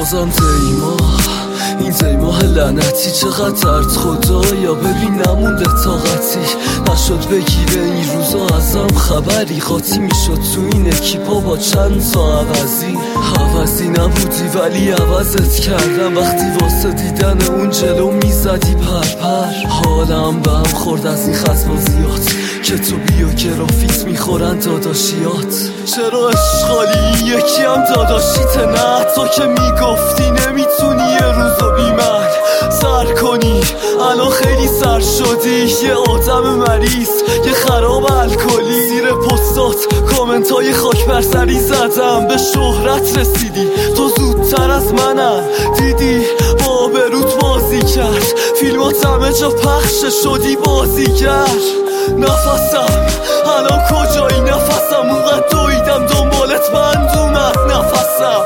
بازم این ماه لعنتی چقدر درد خدایا، ببین نمونده طاقتی، نشد بگیره این روزا ازم خبری، قاطی میشد تو این اکیپا با چند تا عوضی نبودی ولی عوضت کردم، وقتی واسه دیدن اون جلو میزدی پر حالم به هم خورد از این خزمازیات که تو بیوگرافیت میخورن داداشیات. چرا اشغالی یکی هم داداشیت؟ نه تو که میگفتی نمیتونی یه روزو بی من سر کنی، الان خیلی سر شدی، یه آدم مریض، یه خراب الکلی. زیر پستات کامنت های خاک بر سری زدم، به شهرت رسیدی تو زودتر از منم، دیدی با آبروت بازی کرد، فیلمات همه جا پخش شدی بازیگر. نفسم الان کجایی؟ نفسم اونقدر دویدم دنبالت بند اومد نفسم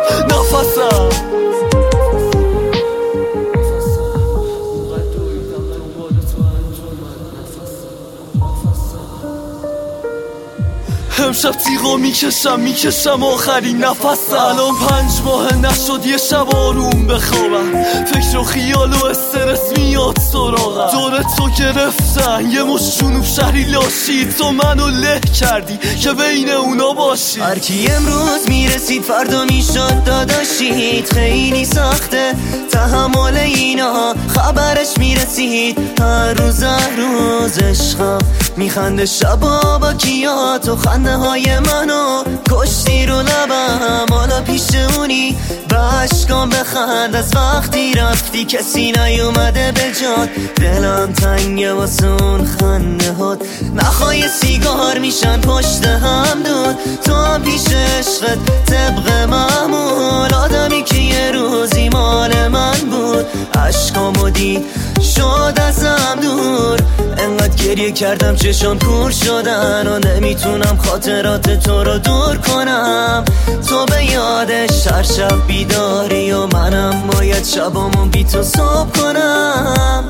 امشب تیغا میکشم آخرین نفسم. الان 5 ماه نشد یه شب آروم بخوابم، فکر و خیال و استرس میاد سراغم. دور تو گرفتن یه مش جنوب شهری لاشی، تو منو له کردی که بین اونا باشی. هرکی امروز میرسید فردا میشد داداشید، خیلی سخته تحمل اینا، خبرش میرسید هر روز عشقم میخنده شبا با کیا، تو خنده های منو کشتی رو لبم، حالا پیش اونی به عشقام بخند، از وقتی رفتی کسی نیومده به جات، دلم تنگه واسه اون خنده هات. نخوای سیگار میشن پشت هم دور، تو هم پیش عشقت طبق معمول، آدمی که یه روزی مال من بود، عشقامو دید شد ازم دور. انقدر گریه کردم چشام کور شدن و نمیتونم خاطرات تو رو دور کنم، تو به یادش هر شب بیداری و منم باید شبامو بی تو صبح کنم.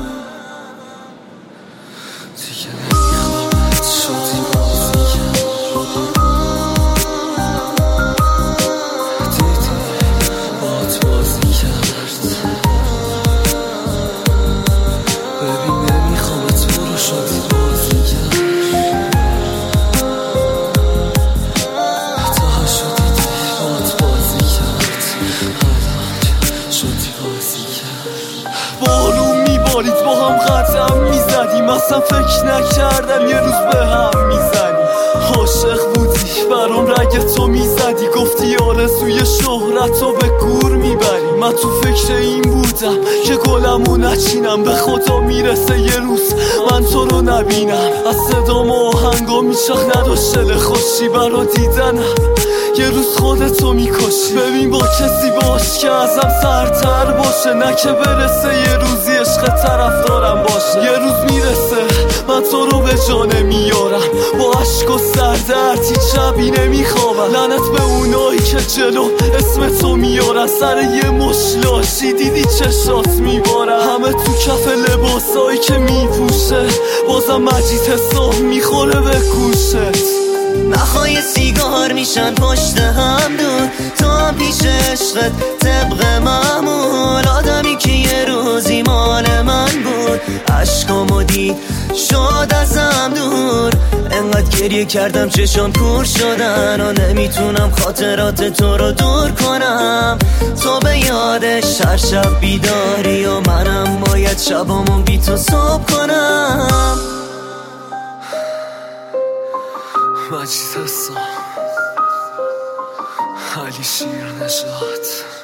بارون میبارید با هم قدم میزدیم، اصلا فکر نکردم یه روز به هم میزنیم. عاشق بودی برام رگ تو میزدی، گفتی آرزوی شهرت رو به گور میبری. من تو فکر این بودم که گلمو نچینم، به خدا میرسه یه روز من تو رو نبینم. از صدام و آهنگام میچاق نداشت دل خوشی برا دیدنم، یه روز خودتو میکشی. ببین با کسی باش که ازم سرتر باشه، نه که برسه یه روزی عشق طرفدارم باشه. یه روز میرسه من تو رو به جا نمیارم، با عشق و سردرد هیچ شبی نمیخوابم. لعنت به اونایی که جلو اسم تو میارن، سر یه مشلاشی دیدی چشات میبارن، همه تو کف لباسایی که میپوشه، بازم مجید حساب میخوره به کوشت. نخوای سیگار میشن پشت هم دور، تو هم پیش عشقت طبق معمول، آدمی که یه روزی مال من بود، عشقامو دید شد ازم دور. انقدر گریه کردم چشام کور شدن و نمیتونم خاطرات تو رو دور کنم، تو به یادش هر شب بیداری و منم باید شبامو بی تو صبح کنم. مجید حسام، علی شیر نژاد.